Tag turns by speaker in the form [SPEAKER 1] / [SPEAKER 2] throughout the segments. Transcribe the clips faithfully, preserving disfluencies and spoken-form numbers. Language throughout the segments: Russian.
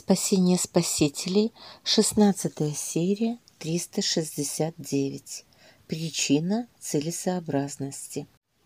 [SPEAKER 1] Спасение спасителей, шестнадцатая серия, триста шестьдесят девять. Причина целесообразности.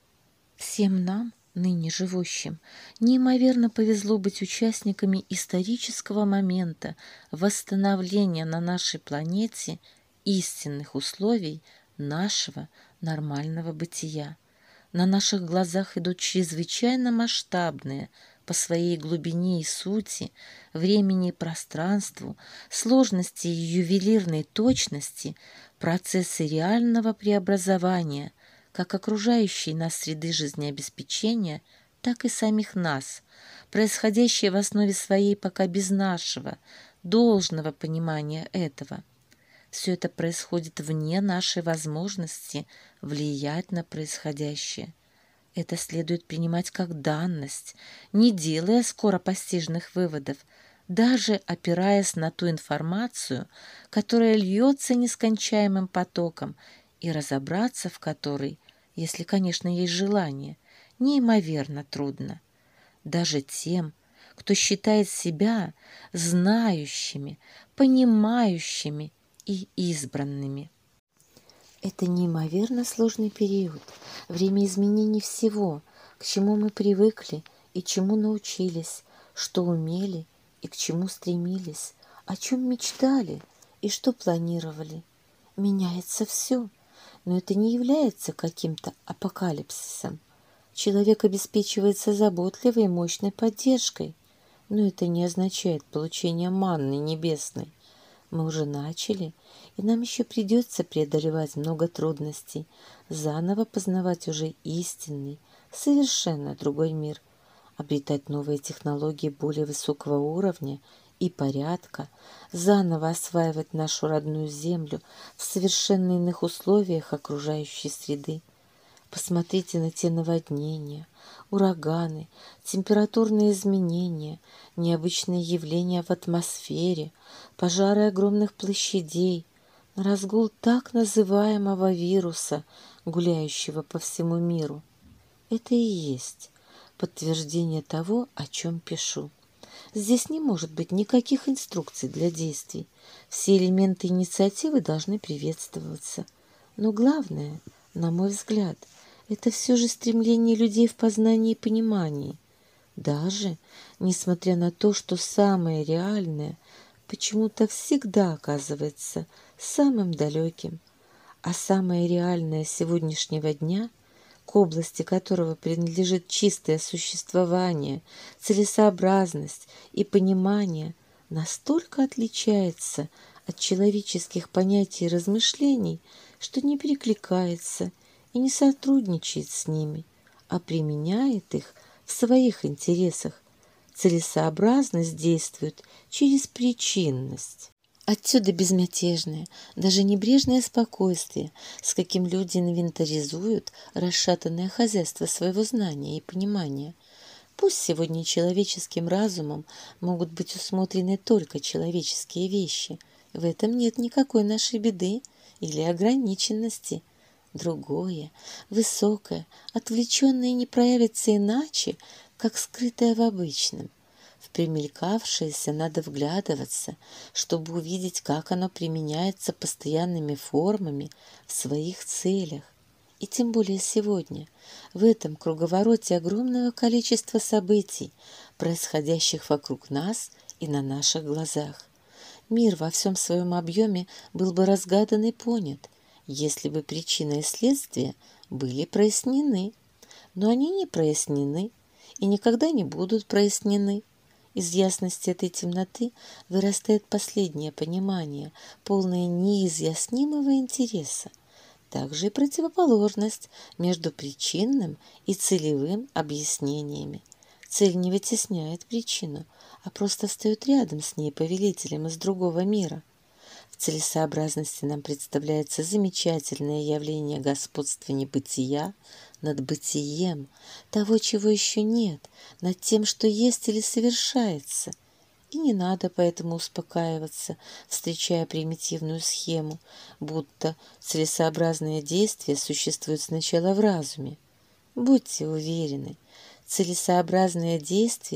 [SPEAKER 1] Всем нам, ныне живущим, неимоверно повезло быть участниками исторического момента восстановления на нашей планете истинных условий нашего нормального бытия. На наших глазах идут чрезвычайно масштабные по своей глубине и сути, времени и пространству, сложности и ювелирной точности процессы реального преобразования как окружающей нас среды жизнеобеспечения, так и самих нас, происходящие в основе своей пока без нашего, должного понимания этого. Все это происходит вне нашей возможности влиять на происходящее. Это следует принимать как данность, не делая скоропостижных выводов, даже опираясь на ту информацию, которая льется нескончаемым потоком, и разобраться в которой, если, конечно, есть желание, неимоверно трудно. Даже тем, кто считает себя знающими, понимающими и избранными. Это неимоверно сложный период, время изменений всего, к чему мы привыкли и чему научились, что умели и к чему стремились, о чем мечтали и что планировали. Меняется все, но это не является каким-то апокалипсисом. Человек обеспечивается заботливой и мощной поддержкой, но это не означает получение манны небесной. Мы уже начали, и нам еще придется преодолевать много трудностей, заново познавать уже истинный, совершенно другой мир, обретать новые технологии более высокого уровня и порядка, заново осваивать нашу родную землю в совершенно иных условиях окружающей среды. Посмотрите на те наводнения, ураганы, температурные изменения, необычные явления в атмосфере, пожары огромных площадей, на разгул так называемого вируса, гуляющего по всему миру. Это и есть подтверждение того, о чем пишу. Здесь не может быть никаких инструкций для действий. Все элементы инициативы должны приветствоваться. Но главное, на мой взгляд, это все же стремление людей в познании и понимании. Даже несмотря на то, что самое реальное почему-то всегда оказывается самым далеким, а самое реальное сегодняшнего дня, к области которого принадлежит чистое существование, целесообразность и понимание, настолько отличается от человеческих понятий и размышлений, что не перекликается и не сотрудничает с ними, а применяет их в своих интересах. Целесообразность действует через причинность. Отсюда безмятежное, даже небрежное спокойствие, с каким люди инвентаризуют расшатанное хозяйство своего знания и понимания. Пусть сегодня человеческим разумом могут быть усмотрены только человеческие вещи, в этом нет никакой нашей беды или ограниченности. Другое, высокое, отвлеченное не проявится иначе, как скрытое в обычном. В примелькавшееся надо вглядываться, чтобы увидеть, как оно применяется постоянными формами в своих целях. И тем более сегодня, в этом круговороте огромного количества событий, происходящих вокруг нас и на наших глазах. Мир во всем своем объеме был бы разгадан и понят, если бы причина и следствие были прояснены. Но они не прояснены и никогда не будут прояснены. Из ясности этой темноты вырастает последнее понимание, полное неизъяснимого интереса. Также и противоположность между причинным и целевым объяснениями. Цель не вытесняет причину, а просто встает рядом с ней повелителем из другого мира. В целесообразности нам представляется замечательное явление господства небытия над бытием, того, чего еще нет, над тем, что есть или совершается. И не надо поэтому успокаиваться, встречая примитивную схему, будто целесообразные действия существуют сначала в разуме. Будьте уверены, целесообразные действия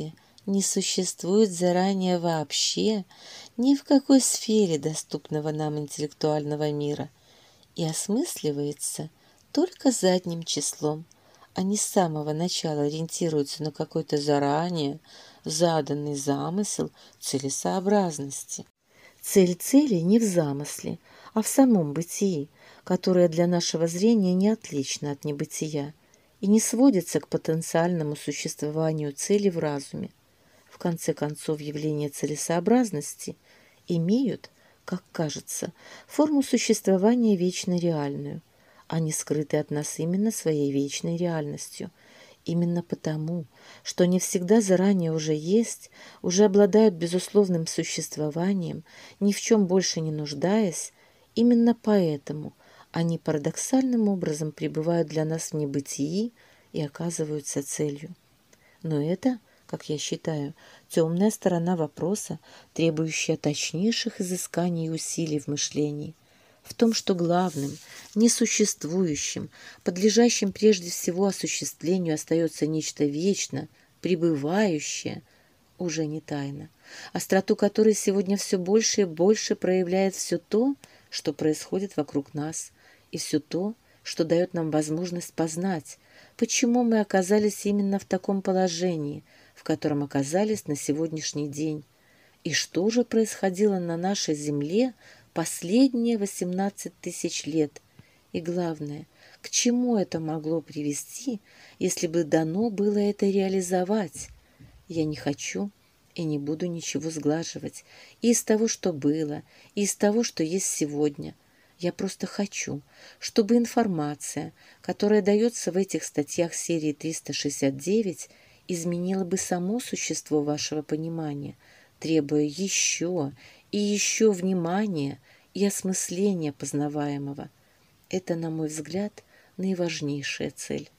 [SPEAKER 1] не существует заранее вообще ни в какой сфере доступного нам интеллектуального мира и осмысливается только задним числом, а не с самого начала ориентируется на какой-то заранее заданный замысел целесообразности. Цель цели не в замысле, а в самом бытии, которое для нашего зрения не отлично от небытия и не сводится к потенциальному существованию цели в разуме. В конце концов, явления целесообразности имеют, как кажется, форму существования вечно реальную. Они скрыты от нас именно своей вечной реальностью. Именно потому, что они всегда заранее уже есть, уже обладают безусловным существованием, ни в чем больше не нуждаясь, именно поэтому они парадоксальным образом пребывают для нас в небытии и оказываются целью. Но это, как я считаю, темная сторона вопроса, требующая точнейших изысканий и усилий в мышлении. В том, что главным, несуществующим, подлежащим прежде всего осуществлению остается нечто вечно, пребывающее, уже не тайна, остроту которой сегодня все больше и больше проявляет все то, что происходит вокруг нас, и все то, что дает нам возможность познать, почему мы оказались именно в таком положении, в котором оказались на сегодняшний день, и что же происходило на нашей земле последние восемнадцать тысяч лет, и главное, к чему это могло привести, если бы дано было это реализовать. Я не хочу и не буду ничего сглаживать и из того, что было, и из того, что есть сегодня. Я просто хочу, чтобы информация, которая дается в этих статьях серии триста шестьдесят девять, изменила бы само существо вашего понимания, требуя еще и еще внимания и осмысления познаваемого. Это, на мой взгляд, наиважнейшая цель.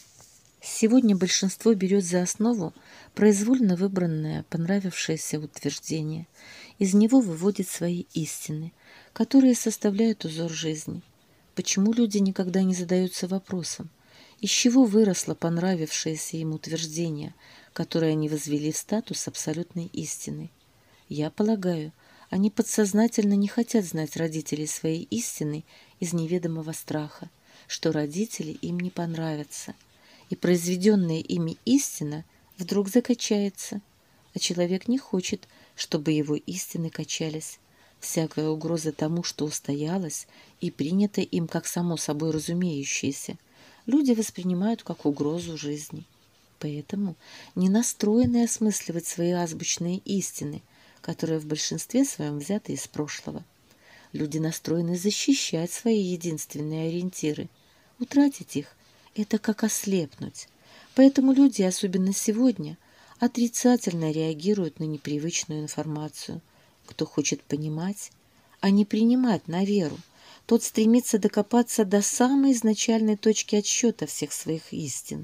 [SPEAKER 1] Сегодня большинство берет за основу произвольно выбранное, понравившееся утверждение. Из него выводит свои истины, которые составляют узор жизни. Почему люди никогда не задаются вопросом, из чего выросло понравившееся им утверждение, которое они возвели в статус абсолютной истины? Я полагаю, они подсознательно не хотят знать родителей своей истины из неведомого страха, что родители им не понравятся, и произведенная ими истина вдруг закачается, а человек не хочет, чтобы его истины качались. Всякая угроза тому, что устоялось и принято им как само собой разумеющееся, люди воспринимают как угрозу жизни. Поэтому не настроены осмысливать свои азбучные истины, которые в большинстве своем взяты из прошлого. Люди настроены защищать свои единственные ориентиры. Утратить их – это как ослепнуть. Поэтому люди, особенно сегодня, отрицательно реагируют на непривычную информацию. Кто хочет понимать, а не принимать на веру, тот стремится докопаться до самой изначальной точки отсчета всех своих истин.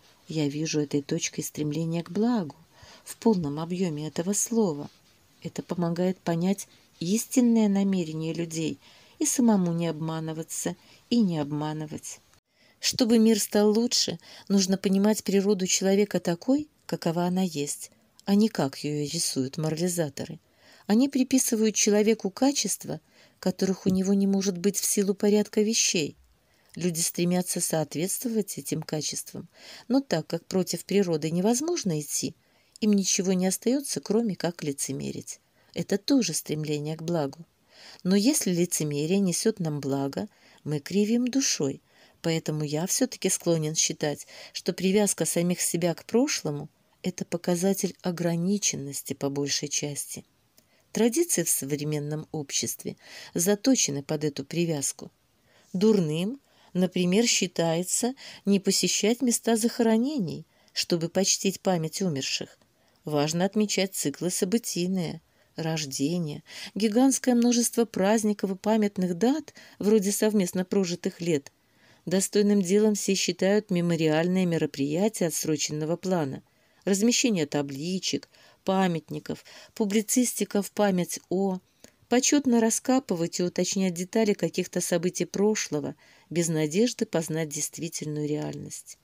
[SPEAKER 1] Я вижу этой точкой стремления к благу в полном объеме этого слова. Это помогает понять истинное намерение людей и самому не обманываться и не обманывать. Чтобы мир стал лучше, нужно понимать природу человека такой, какова она есть, а не как ее рисуют морализаторы. Они приписывают человеку качества, которых у него не может быть в силу порядка вещей. Люди стремятся соответствовать этим качествам, но так как против природы невозможно идти, им ничего не остается, кроме как лицемерить. Это тоже стремление к благу. Но если лицемерие несет нам благо, мы кривим душой, поэтому я все-таки склонен считать, что привязка самих себя к прошлому – это показатель ограниченности по большей части. Традиции в современном обществе заточены под эту привязку. Дурным, например, считается не посещать места захоронений, чтобы почтить память умерших. Важно отмечать циклы событийные, рождение, гигантское множество праздников и памятных дат, вроде совместно прожитых лет. Достойным делом все считают мемориальные мероприятия отсроченного плана, размещение табличек, памятников, публицистика в память о, почетно раскапывать и уточнять детали каких-то событий прошлого без надежды познать действительную реальность.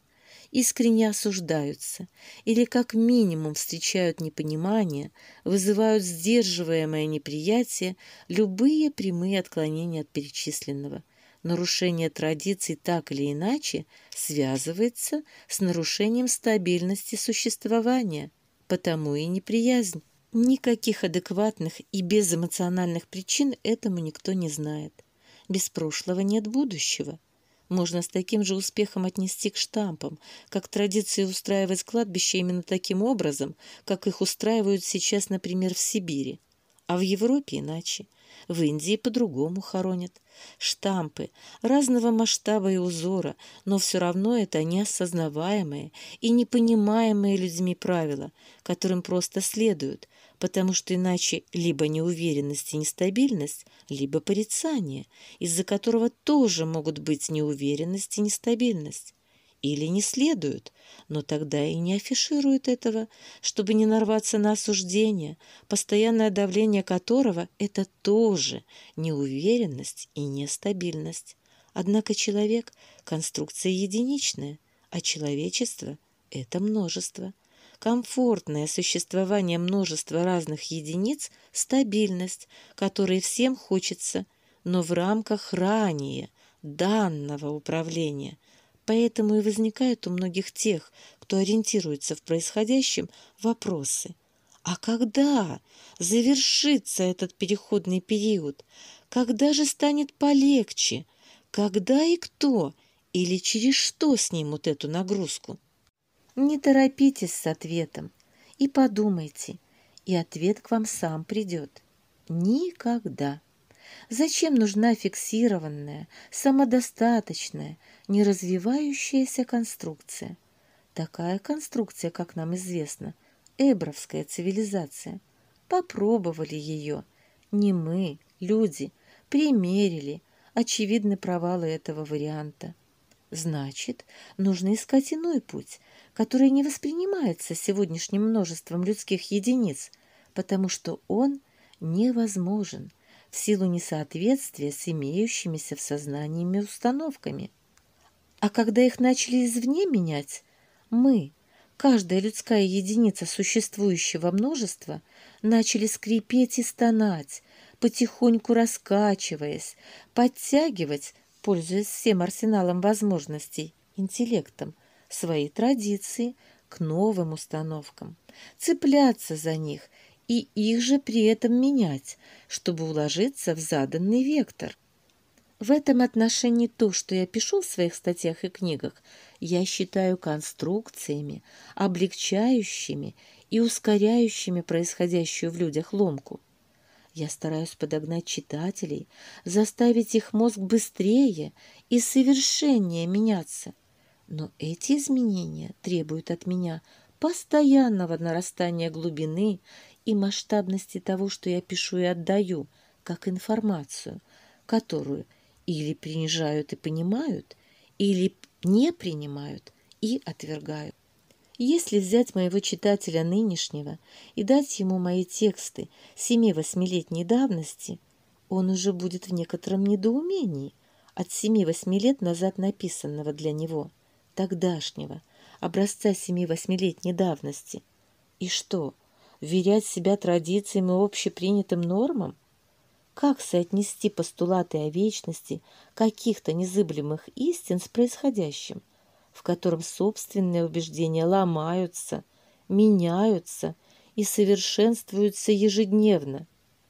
[SPEAKER 1] искренне осуждаются или как минимум встречают непонимание, вызывают сдерживаемое неприятие любые прямые отклонения от перечисленного. Нарушение традиций так или иначе связывается с нарушением стабильности существования, потому и неприязнь. Никаких адекватных и безэмоциональных причин этому никто не знает. Без прошлого нет будущего. Можно с таким же успехом отнести к штампам, как традиции устраивать кладбища именно таким образом, как их устраивают сейчас, например, в Сибири. А в Европе иначе. В Индии по-другому хоронят. Штампы разного масштаба и узора, но все равно это неосознаваемые и непонимаемые людьми правила, которым просто следуют, потому что иначе либо неуверенность и нестабильность, либо порицание, из-за которого тоже могут быть неуверенность и нестабильность. Или не следуют, но тогда и не афишируют этого, чтобы не нарваться на осуждение, постоянное давление которого – это тоже неуверенность и нестабильность. Однако человек – конструкция единичная, а человечество – это множество. Комфортное существование множества разных единиц – стабильность, которой всем хочется, но в рамках ранее данного управления. Поэтому и возникают у многих тех, кто ориентируется в происходящем, вопросы. А когда завершится этот переходный период? Когда же станет полегче? Когда и кто? Или через что снимут эту нагрузку? Не торопитесь с ответом и подумайте, и ответ к вам сам придет. Никогда. Зачем нужна фиксированная, самодостаточная, не развивающаяся конструкция? Такая конструкция, как нам известно, эбровская цивилизация. Попробовали ее. Не мы, люди, примерили. Очевидны провалы этого варианта. Значит, нужно искать иной путь, который не воспринимается сегодняшним множеством людских единиц, потому что он невозможен в силу несоответствия с имеющимися в сознании установками. А когда их начали извне менять, мы, каждая людская единица существующего множества, начали скрипеть и стонать, потихоньку раскачиваясь, подтягивать, пользуясь всем арсеналом возможностей, интеллектом, свои традиции к новым установкам, цепляться за них и их же при этом менять, чтобы уложиться в заданный вектор. В этом отношении то, что я пишу в своих статьях и книгах, я считаю конструкциями, облегчающими и ускоряющими происходящую в людях ломку. Я стараюсь подогнать читателей, заставить их мозг быстрее и совершеннее меняться. Но эти изменения требуют от меня постоянного нарастания глубины и масштабности того, что я пишу и отдаю, как информацию, которую или принижают и понимают, или не принимают и отвергают. Если взять моего читателя нынешнего и дать ему мои тексты семи-восьмилетней давности, он уже будет в некотором недоумении от семи-восьми лет назад написанного для него, тогдашнего, образца семи-восьмилетней давности. И что, вверять себя традициям и общепринятым нормам? Как соотнести постулаты о вечности каких-то незыблемых истин с происходящим, в котором собственные убеждения ломаются, меняются и совершенствуются ежедневно?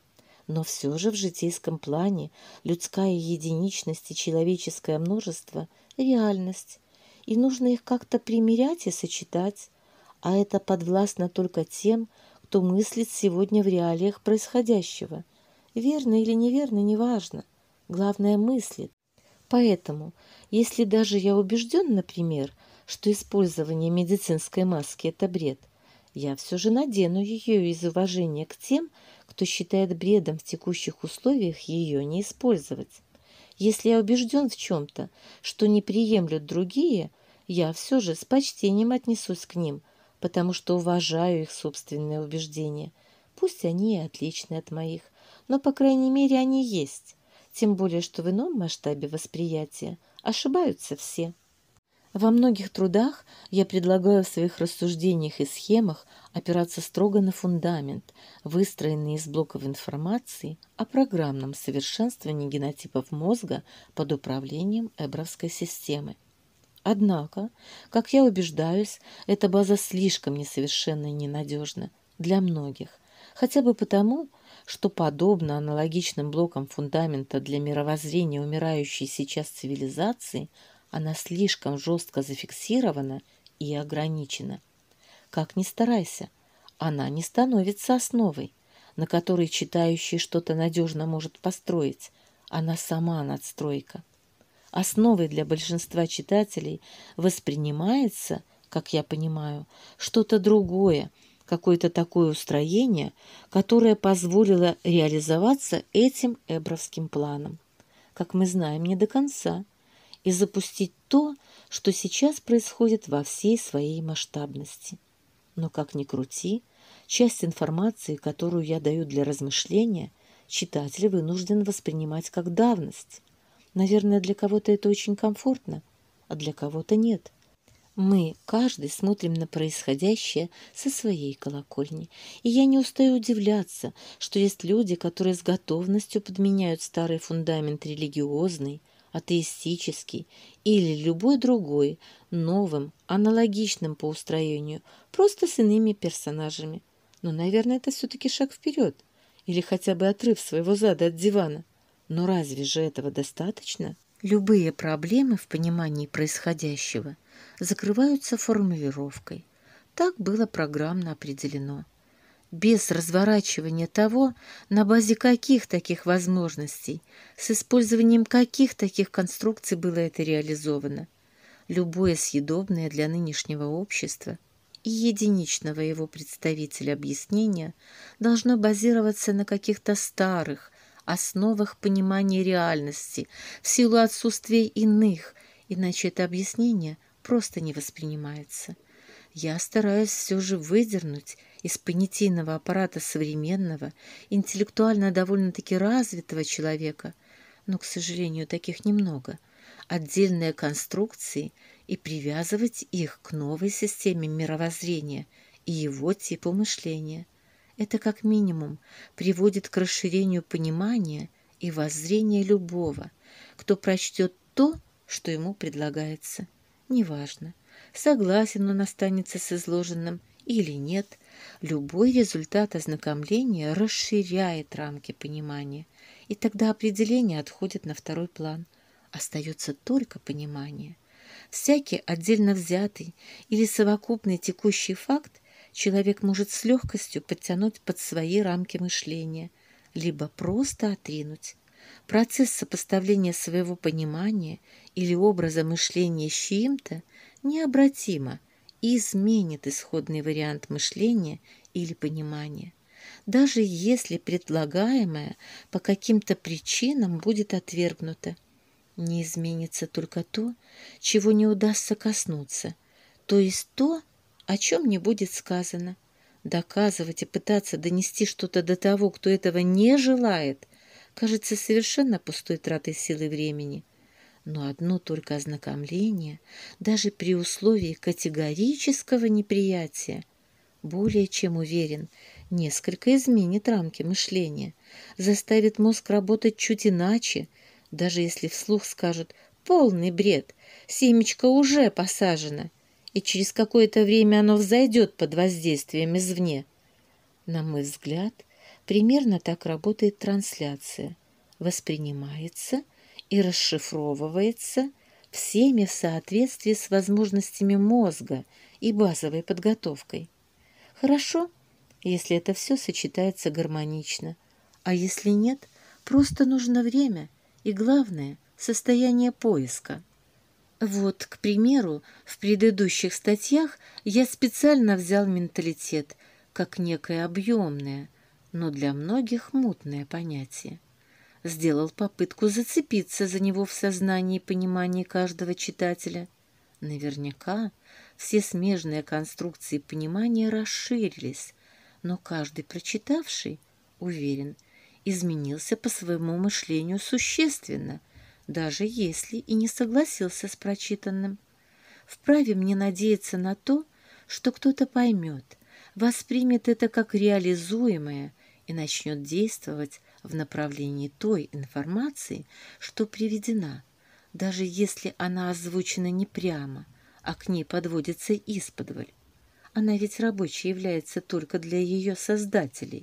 [SPEAKER 1] Но все же в житейском плане людская единичность и человеческое множество – реальность, и нужно их как-то примирять и сочетать, а это подвластно только тем, кто мыслит сегодня в реалиях происходящего. Верно или неверно, неважно. Главное, мыслит. Поэтому, если даже я убежден, например, что использование медицинской маски – это бред, я все же надену ее из уважения к тем, кто считает бредом в текущих условиях ее не использовать. Если я убежден в чем-то, что не приемлют другие, я все же с почтением отнесусь к ним, потому что уважаю их собственные убеждения. Пусть они и отличны от моих, но, по крайней мере, они есть. Тем более, что в ином масштабе восприятия ошибаются все. Во многих трудах я предлагаю в своих рассуждениях и схемах опираться строго на фундамент, выстроенный из блоков информации о программном совершенствовании генотипов мозга под управлением Эбровской системы. Однако, как я убеждаюсь, эта база слишком несовершенна и ненадежна для многих, хотя бы потому, что, подобно аналогичным блокам фундамента для мировоззрения умирающей сейчас цивилизации, она слишком жестко зафиксирована и ограничена. Как ни старайся, она не становится основой, на которой читающий что-то надежно может построить, она сама надстройка. Основой для большинства читателей воспринимается, как я понимаю, что-то другое, какое-то такое устроение, которое позволило реализоваться этим эбровским планом, как мы знаем, не до конца, и запустить то, что сейчас происходит во всей своей масштабности. Но как ни крути, часть информации, которую я даю для размышления, читатель вынужден воспринимать как давность. Наверное, для кого-то это очень комфортно, а для кого-то нет. Мы, каждый, смотрим на происходящее со своей колокольни, и я не устаю удивляться, что есть люди, которые с готовностью подменяют старый фундамент религиозный, атеистический или любой другой, новым, аналогичным по устроению, просто с иными персонажами. Но, наверное, это все-таки шаг вперед, или хотя бы отрыв своего зада от дивана. Но разве же этого достаточно? Любые проблемы в понимании происходящего закрываются формулировкой. Так было программно определено. Без разворачивания того, на базе каких таких возможностей, с использованием каких таких конструкций было это реализовано. Любое съедобное для нынешнего общества и единичного его представителя объяснения должно базироваться на каких-то старых основах понимания реальности в силу отсутствия иных, иначе это объяснение просто не воспринимается. Я стараюсь все же выдернуть из понятийного аппарата современного, интеллектуально довольно-таки развитого человека, но, к сожалению, таких немного, отдельные конструкции и привязывать их к новой системе мировоззрения и его типу мышления. Это как минимум приводит к расширению понимания и воззрения любого, кто прочтет то, что ему предлагается. Неважно, согласен он останется с изложенным или нет, любой результат ознакомления расширяет рамки понимания, и тогда определение отходит на второй план. Остается только понимание. Всякий отдельно взятый или совокупный текущий факт человек может с легкостью подтянуть под свои рамки мышления, либо просто отринуть. Процесс сопоставления своего понимания или образа мышления с чьим-то необратимо изменит исходный вариант мышления или понимания, даже если предлагаемое по каким-то причинам будет отвергнуто. Не изменится только то, чего не удастся коснуться, то есть то, о чем не будет сказано. Доказывать и пытаться донести что-то до того, кто этого не желает, кажется совершенно пустой тратой сил и времени. Но одно только ознакомление, даже при условии категорического неприятия, более чем уверен, несколько изменит рамки мышления, заставит мозг работать чуть иначе, даже если вслух скажут «полный бред, семечко уже посажено», и через какое-то время оно взойдет под воздействием извне. На мой взгляд, примерно так работает трансляция. Воспринимается и расшифровывается всеми в соответствии с возможностями мозга и базовой подготовкой. Хорошо, если это все сочетается гармонично, а если нет, просто нужно время и, главное, состояние поиска. Вот, к примеру, в предыдущих статьях я специально взял менталитет как некое объемное, но для многих мутное понятие. Сделал попытку зацепиться за него в сознании и понимании каждого читателя. Наверняка все смежные конструкции понимания расширились, но каждый прочитавший, уверен, изменился по своему мышлению существенно, даже если и не согласился с прочитанным. Вправе мне надеяться на то, что кто-то поймет, воспримет это как реализуемое и начнет действовать в направлении той информации, что приведена, даже если она озвучена не прямо, а к ней подводится исподволь. Она ведь рабочей является только для ее создателей.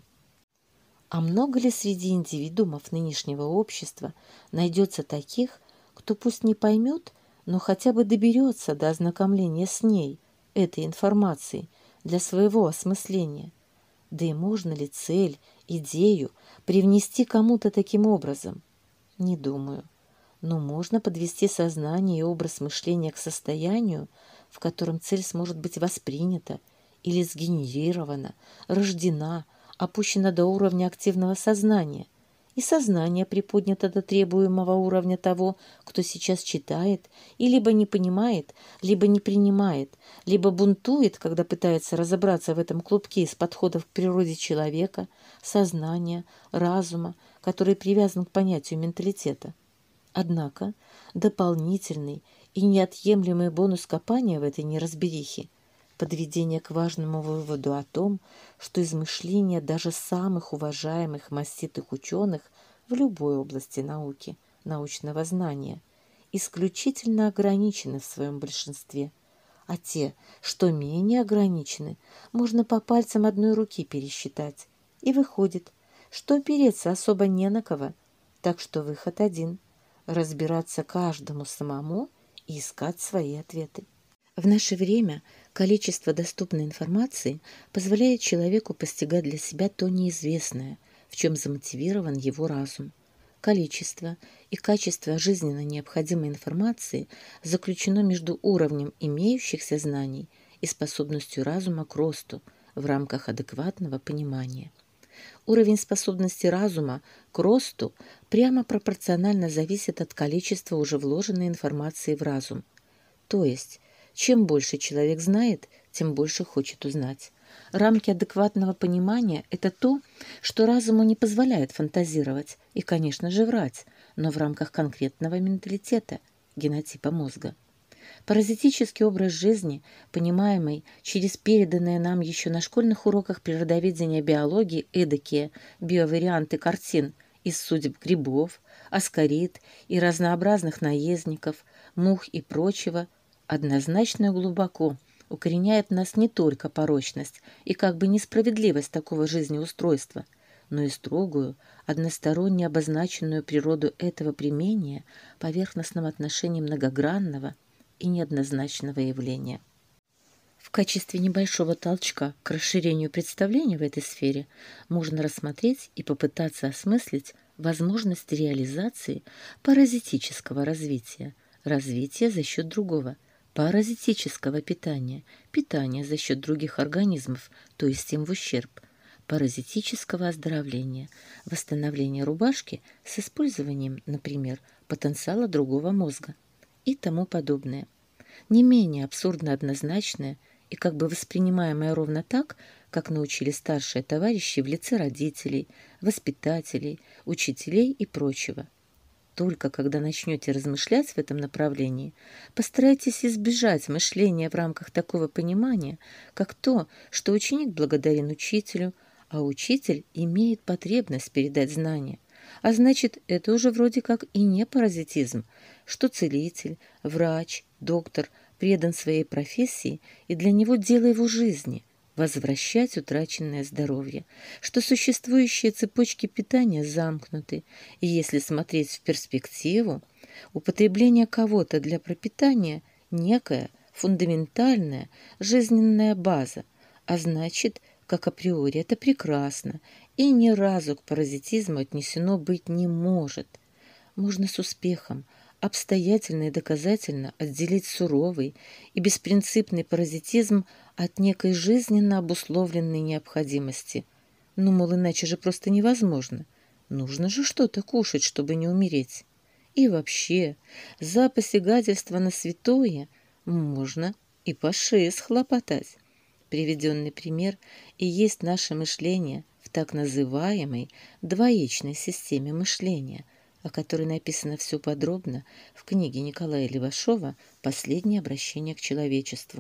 [SPEAKER 1] А много ли среди индивидуумов нынешнего общества найдется таких, кто пусть не поймет, но хотя бы доберется до ознакомления с ней, этой информацией, для своего осмысления? Да и можно ли цель, идею привнести кому-то таким образом? Не думаю. Но можно подвести сознание и образ мышления к состоянию, в котором цель сможет быть воспринята или сгенерирована, рождена, опущена до уровня активного сознания, и сознание приподнято до требуемого уровня того, кто сейчас читает и либо не понимает, либо не принимает, либо бунтует, когда пытается разобраться в этом клубке из подходов к природе человека, сознания, разума, который привязан к понятию менталитета. Однако дополнительный и неотъемлемый бонус копания в этой неразберихе – подведение к важному выводу о том, что измышления даже самых уважаемых маститых ученых в любой области науки, научного знания, исключительно ограничены в своем большинстве, а те, что менее ограничены, можно по пальцам одной руки пересчитать. И выходит, что опереться особо не на кого, так что выход один – разбираться каждому самому и искать свои ответы. В наше время количество доступной информации позволяет человеку постигать для себя то неизвестное, в чем замотивирован его разум. Количество и качество жизненно необходимой информации заключено между уровнем имеющихся знаний и способностью разума к росту в рамках адекватного понимания. Уровень способности разума к росту прямо пропорционально зависит от количества уже вложенной информации в разум. То есть, чем больше человек знает, тем больше хочет узнать. Рамки адекватного понимания – это то, что разуму не позволяет фантазировать и, конечно же, врать, но в рамках конкретного менталитета, генотипа мозга. Паразитический образ жизни, понимаемый через переданные нам еще на школьных уроках природоведения биологии эдакие биоварианты картин из судеб грибов, аскарид и разнообразных наездников, мух и прочего, однозначно и глубоко укореняет в нас не только порочность и как бы несправедливость такого жизнеустройства, но и строгую, односторонне обозначенную природу этого примения поверхностном отношении многогранного и неоднозначного явления. В качестве небольшого толчка к расширению представления в этой сфере можно рассмотреть и попытаться осмыслить возможность реализации паразитического развития, развития за счет другого, паразитического питания, питания за счет других организмов, то есть им в ущерб, паразитического оздоровления, восстановления рубашки с использованием, например, потенциала другого мозга и тому подобное. Не менее абсурдно однозначное и как бы воспринимаемое ровно так, как научили старшие товарищи в лице родителей, воспитателей, учителей и прочего. Только когда начнете размышлять в этом направлении, постарайтесь избежать мышления в рамках такого понимания, как то, что ученик благодарен учителю, а учитель имеет потребность передать знания. А значит, это уже вроде как и не паразитизм, что целитель, врач, доктор предан своей профессии, и для него дело его жизни – возвращать утраченное здоровье, что существующие цепочки питания замкнуты, и если смотреть в перспективу, употребление кого-то для пропитания – некая фундаментальная жизненная база, а значит, как априори это прекрасно, и ни разу к паразитизму отнесено быть не может. Можно с успехом, обстоятельно и доказательно отделить суровый и беспринципный паразитизм от некой жизненно обусловленной необходимости. Ну, мол, иначе же просто невозможно. Нужно же что-то кушать, чтобы не умереть. И вообще, за посягательство на святое можно и по шее схлопотать. Приведенный пример и есть наше мышление в так называемой двоичной системе мышления, о которой написано все подробно в книге Николая Левашова «Последнее обращение к человечеству».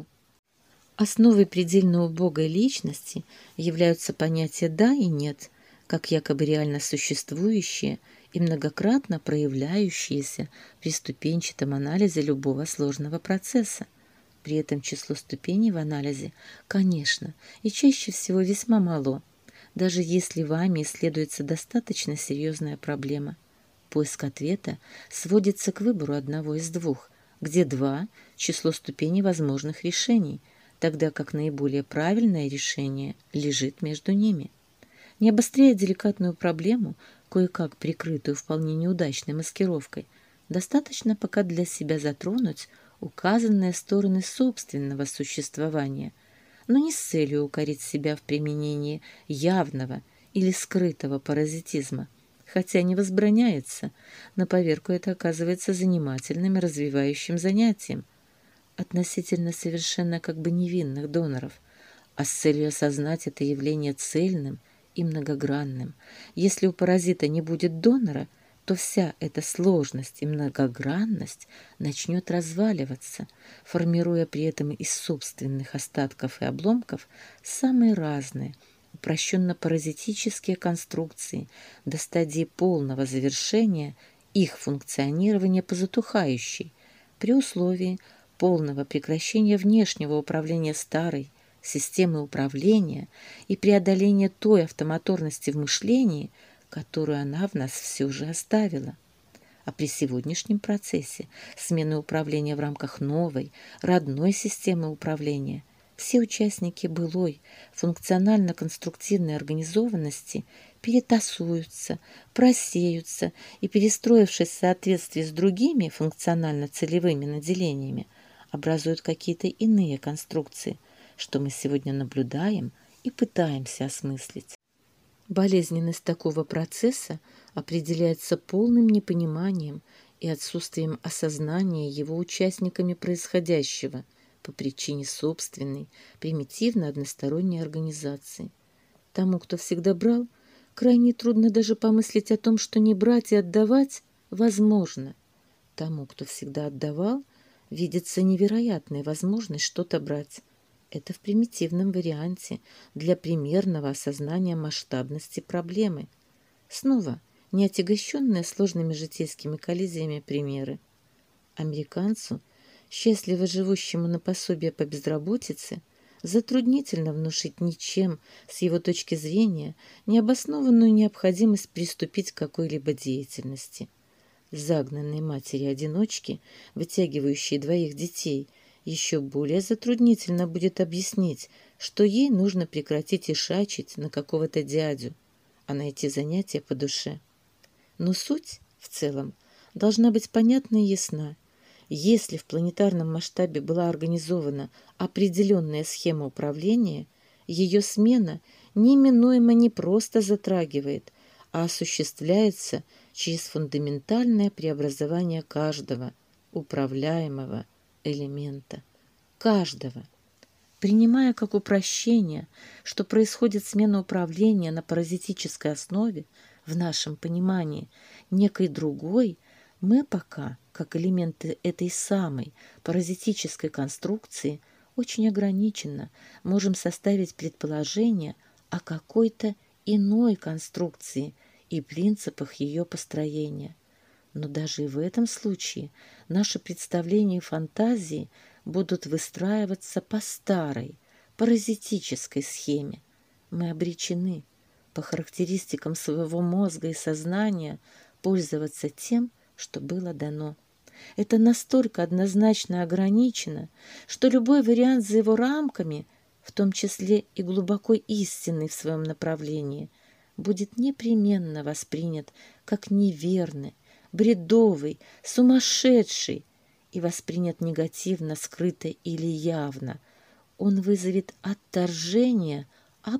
[SPEAKER 1] Основой предельно убогой личности являются понятия «да» и «нет», как якобы реально существующие и многократно проявляющиеся при ступенчатом анализе любого сложного процесса. При этом число ступеней в анализе, конечно, и чаще всего весьма мало, даже если вами исследуется достаточно серьезная проблема. Поиск ответа сводится к выбору одного из двух, где два – число ступеней возможных решений, тогда как наиболее правильное решение лежит между ними. Не обостряя деликатную проблему, кое-как прикрытую вполне неудачной маскировкой, достаточно пока для себя затронуть указанные стороны собственного существования, но не с целью укорить себя в применении явного или скрытого паразитизма, хотя не возбраняется, на поверку это оказывается занимательным и развивающим занятием относительно совершенно как бы невинных доноров, а с целью осознать это явление цельным и многогранным. Если у паразита не будет донора, то вся эта сложность и многогранность начнет разваливаться, формируя при этом из собственных остатков и обломков самые разные, упрощенно-паразитические конструкции до стадии полного завершения их функционирования по затухающей, при условии полного прекращения внешнего управления старой системы управления и преодоления той автомоторности в мышлении, которую она в нас все же оставила. А при сегодняшнем процессе смены управления в рамках новой, родной системы управления все участники былой функционально-конструктивной организованности перетасуются, просеются и, перестроившись в соответствии с другими функционально-целевыми наделениями, образуют какие-то иные конструкции, что мы сегодня наблюдаем и пытаемся осмыслить. Болезненность такого процесса определяется полным непониманием и отсутствием осознания его участниками происходящего по причине собственной, примитивно-односторонней организации. Тому, кто всегда брал, крайне трудно даже помыслить о том, что не брать и отдавать возможно. Тому, кто всегда отдавал, видится невероятная возможность что-то брать. Это в примитивном варианте для примерного осознания масштабности проблемы. Снова не отягощенные сложными житейскими коллизиями примеры. Американцу, счастливо живущему на пособие по безработице, затруднительно внушить ничем, с его точки зрения, необоснованную необходимость приступить к какой-либо деятельности. Загнанной матери-одиночки, вытягивающей двоих детей, еще более затруднительно будет объяснить, что ей нужно прекратить ишачить на какого-то дядю, а найти занятие по душе. Но суть, в целом, должна быть понятна и ясна. Если в планетарном масштабе была организована определенная схема управления, ее смена неминуемо не просто затрагивает, а осуществляется через фундаментальное преобразование каждого управляемого элемента. Каждого. Принимая как упрощение, что происходит смена управления на паразитической основе, в нашем понимании, некой другой, мы пока, как элементы этой самой паразитической конструкции, очень ограниченно можем составить предположение о какой-то иной конструкции и принципах ее построения. Но даже и в этом случае наши представления и фантазии будут выстраиваться по старой, паразитической схеме. Мы обречены, по характеристикам своего мозга и сознания, пользоваться тем, что было дано. Это настолько однозначно ограничено, что любой вариант за его рамками, в том числе и глубоко истинный в своем направлении, будет непременно воспринят как неверный, бредовый, сумасшедший и воспринят негативно, скрыто или явно. Он вызовет отторжение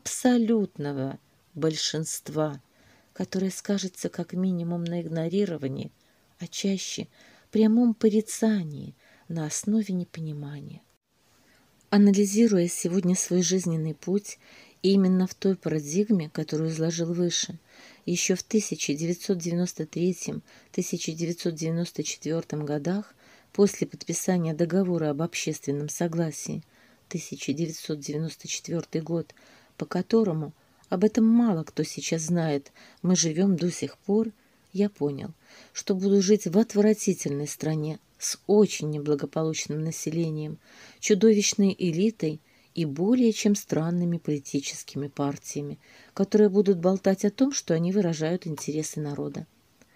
[SPEAKER 1] абсолютного большинства, которое скажется как минимум на игнорировании, а чаще прямом порицании на основе непонимания. Анализируя сегодня свой жизненный путь И именно в той парадигме, которую изложил выше, еще в тысяча девятьсот девяносто третьем — тысяча девятьсот девяносто четвёртом годах, после подписания договора об общественном согласии, тысяча девятьсот девяносто четвёртый год, по которому, об этом мало кто сейчас знает, мы живем до сих пор, я понял, что буду жить в отвратительной стране с очень неблагополучным населением, чудовищной элитой и более чем странными политическими партиями, которые будут болтать о том, что они выражают интересы народа.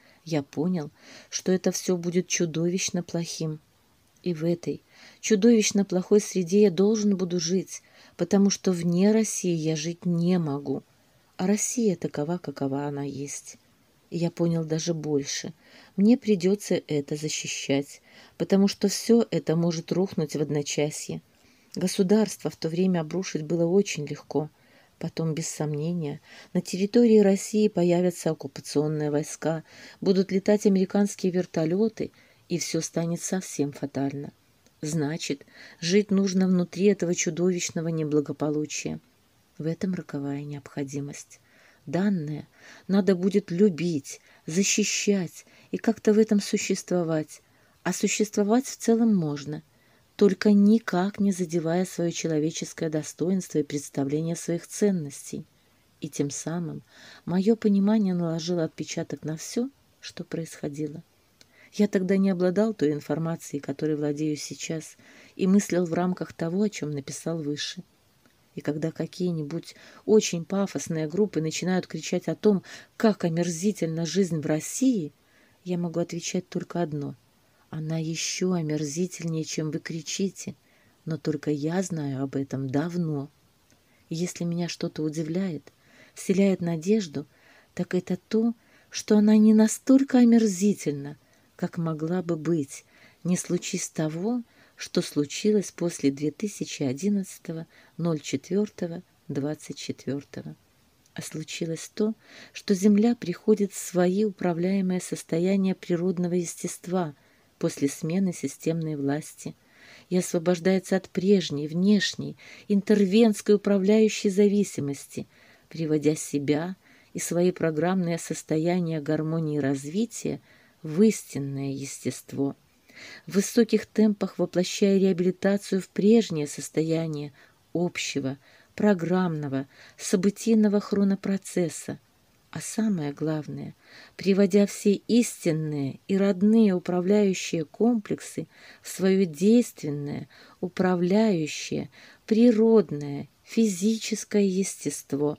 [SPEAKER 1] Я понял, что это все будет чудовищно плохим. И в этой чудовищно плохой среде я должен буду жить, потому что вне России я жить не могу, а Россия такова, какова она есть. И я понял даже больше. Мне придется это защищать, потому что все это может рухнуть в одночасье. Государство в то время обрушить было очень легко. Потом, без сомнения, на территории России появятся оккупационные войска, будут летать американские вертолеты, и все станет совсем фатально. Значит, жить нужно внутри этого чудовищного неблагополучия. В этом роковая необходимость. Данное надо будет любить, защищать и как-то в этом существовать. А существовать в целом можно, только никак не задевая свое человеческое достоинство и представление своих ценностей. И тем самым мое понимание наложило отпечаток на все, что происходило. Я тогда не обладал той информацией, которой владею сейчас, и мыслил в рамках того, о чем написал выше. И когда какие-нибудь очень пафосные группы начинают кричать о том, как омерзительна жизнь в России, я могу отвечать только одно. Она еще омерзительнее, чем вы кричите, но только я знаю об этом давно. И если меня что-то удивляет, вселяет надежду, так это то, что она не настолько омерзительна, как могла бы быть, не случись того, что случилось после две тысячи одиннадцатого ноль четвёртого двадцать четвёртого. А случилось то, что Земля приходит в свои управляемые состояния природного естества после смены системной власти и освобождается от прежней, внешней, интервентской управляющей зависимости, приводя себя и свои программные состояния гармонии развития в истинное естество, в высоких темпах воплощая реабилитацию в прежнее состояние общего, программного, событийного хронопроцесса, а самое главное, приводя все истинные и родные управляющие комплексы в свое действенное, управляющее, природное, физическое естество.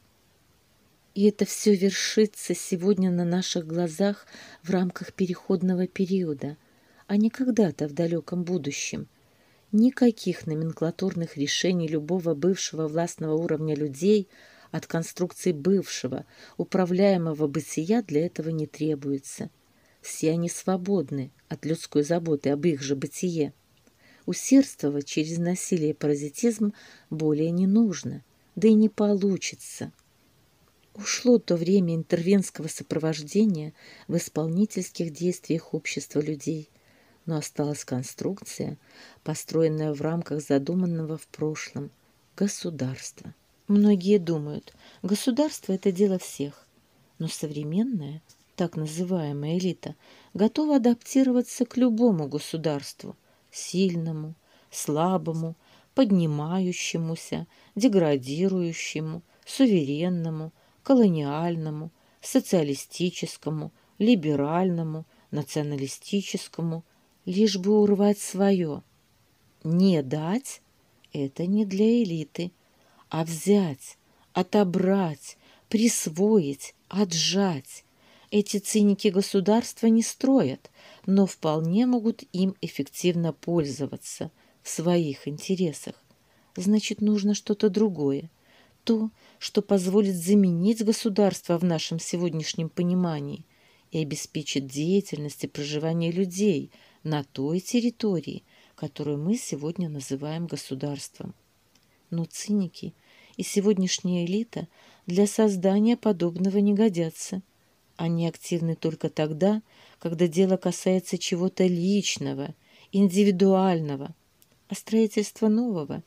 [SPEAKER 1] И это все вершится сегодня на наших глазах в рамках переходного периода, а не когда-то в далеком будущем. Никаких номенклатурных решений любого бывшего властного уровня людей от конструкции бывшего, управляемого бытия для этого не требуется. Все они свободны от людской заботы об их же бытие. Усердствовать через насилие и паразитизм более не нужно, да и не получится. Ушло то время интервентского сопровождения в исполнительских действиях общества людей, но осталась конструкция, построенная в рамках задуманного в прошлом государства. Многие думают, государство – это дело всех, но современная, так называемая элита, готова адаптироваться к любому государству – сильному, слабому, поднимающемуся, деградирующему, суверенному, колониальному, социалистическому, либеральному, националистическому, лишь бы урвать свое. Не дать – это не для элиты, а взять, отобрать, присвоить, отжать. Эти циники государства не строят, но вполне могут им эффективно пользоваться в своих интересах. Значит, нужно что-то другое. То, что позволит заменить государство в нашем сегодняшнем понимании и обеспечит деятельность и проживание людей на той территории, которую мы сегодня называем государством. Но циники и сегодняшняя элита для создания подобного не годятся. Они активны только тогда, когда дело касается чего-то личного, индивидуального, а строительство нового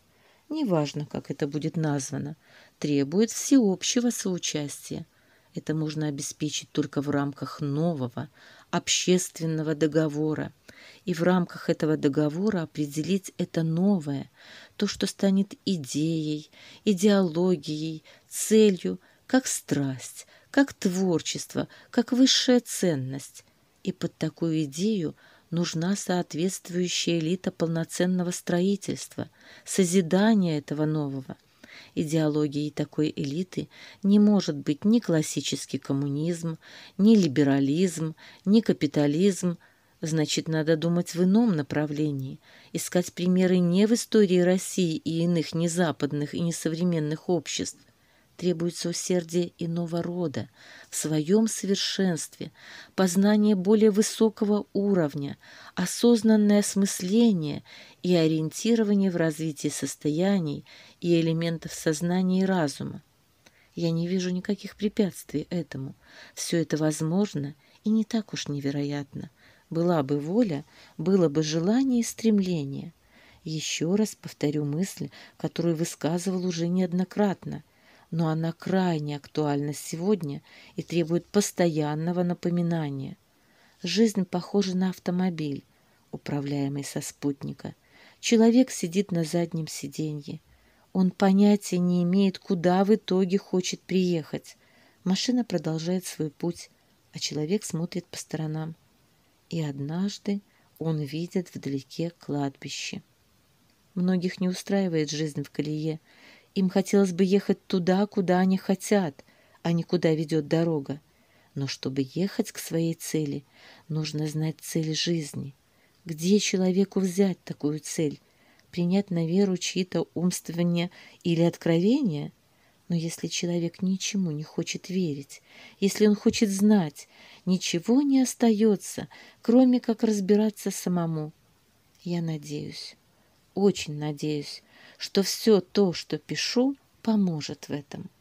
[SPEAKER 1] неважно, как это будет названо, требует всеобщего соучастия. Это можно обеспечить только в рамках нового общественного договора, и в рамках этого договора определить это новое, то, что станет идеей, идеологией, целью, как страсть, как творчество, как высшая ценность. И под такую идею нужна соответствующая элита полноценного строительства, созидания этого нового. Идеологией такой элиты не может быть ни классический коммунизм, ни либерализм, ни капитализм. Значит, надо думать в ином направлении, искать примеры не в истории России и иных незападных и несовременных обществ. Требуется усердие иного рода, в своем совершенстве, познание более высокого уровня, осознанное осмысление и ориентирование в развитии состояний и элементов сознания и разума. Я не вижу никаких препятствий этому. Все это возможно и не так уж невероятно. Была бы воля, было бы желание и стремление. Еще раз повторю мысль, которую высказывал уже неоднократно. Но она крайне актуальна сегодня и требует постоянного напоминания. Жизнь похожа на автомобиль, управляемый со спутника. Человек сидит на заднем сиденье. Он понятия не имеет, куда в итоге хочет приехать. Машина продолжает свой путь, а человек смотрит по сторонам. И однажды он видит вдалеке кладбище. Многих не устраивает жизнь в колее. Им хотелось бы ехать туда, куда они хотят, а не куда ведет дорога. Но чтобы ехать к своей цели, нужно знать цель жизни. Где человеку взять такую цель? Принять на веру чьи-то умствования или откровения? Но если человек ничему не хочет верить, если он хочет знать, ничего не остается, кроме как разбираться самому. Я надеюсь, очень надеюсь, что все то, что пишу, поможет в этом.